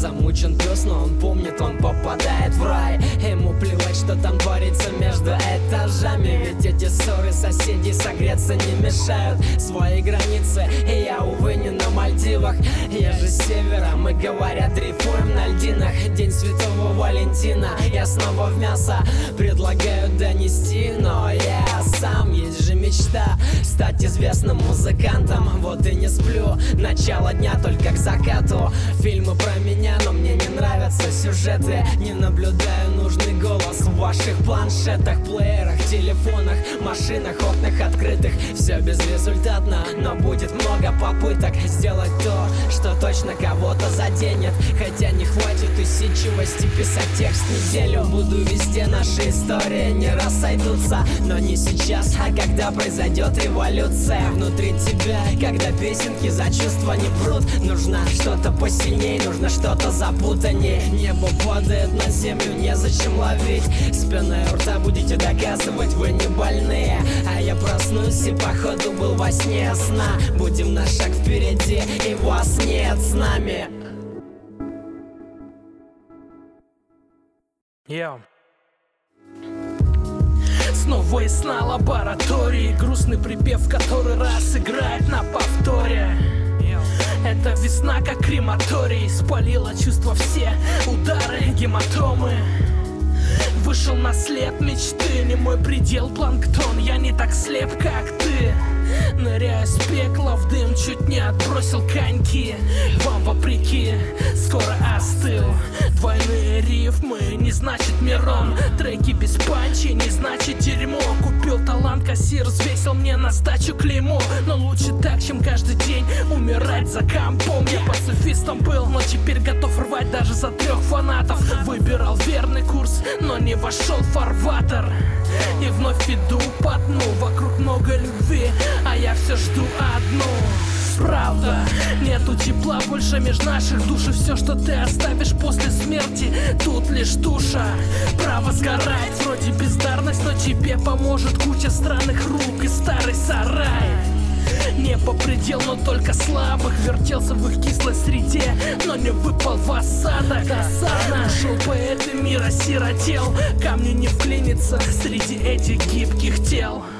Замучен пес, но он помнит, он попадает в рай. Ему плевать, что там творится между этажами, ведь эти ссоры соседей согреться не мешают. Свои границы, и я, увы, не на Мальдивах. Я же с севера, мы, говорят, дрейфуем на льдинах. День Святого Валентина, я снова в мясо предлагаю донести, но я сам, есть же мечта стать известным музыкантом. Вот и не сплю, начало дня только к закату. Фильмы про меня, но мне не нравятся сюжеты. Не наблюдаю нужный голос в ваших планшетах, плеерах, телефонах, машинах, окнах открытых. Все безрезультатно, но будет много попыток сделать то, что точно кого-то заденет. Хотя не хватит усидчивости писать текст неделю. Буду везде, наши истории не рассойдутся, но не сейчас, а когда произойдет революция внутри тебя. Когда песенки за чувства не прут, нужно что-то посильней, нужно что-то запутанней. Небо падает на землю, незачем ловить. Спиной у рта будете доказывать, вы не больные. А я проснусь и походу был во сне сна. Будем на шаг впереди, и вас нет с нами. Йоу. Снова из сна лаборатории, грустный припев в который раз играет на повторе. Эта весна как крематорий, спалила чувства все, удары, гематомы. Вышел на след мечты, не мой предел планктон. Я не так слеп, как ты. Ныряю с пекла в дым, чуть не отбросил коньки. Вам вопреки, скоро остыл. Двойные рифмы, не значит Мирон. Треки без панчи, не значит дерьмо. Купил талант, кассир взвесил мне на сдачу клеймо. Но лучше так, чем каждый день умирать за компом. Я пацифистом был, но теперь готов рвать даже за 3 фанатов. Выбирал верный курс, но не вошел в фарватер. И вновь иду по дну, вокруг много любви, а я все жду одну. Правда, нету тепла больше меж наших душ. И все, что ты оставишь после смерти, тут лишь душа. Право сгорать, вроде бездарность, но тебе поможет куча странных рук и старый сарай. Небо предел, но только слабых. Вертелся в их кислой среде, но не выпал в осадок. Досадно, ушел поэт и мир осиротел. Камню не вклиниться среди этих гибких тел.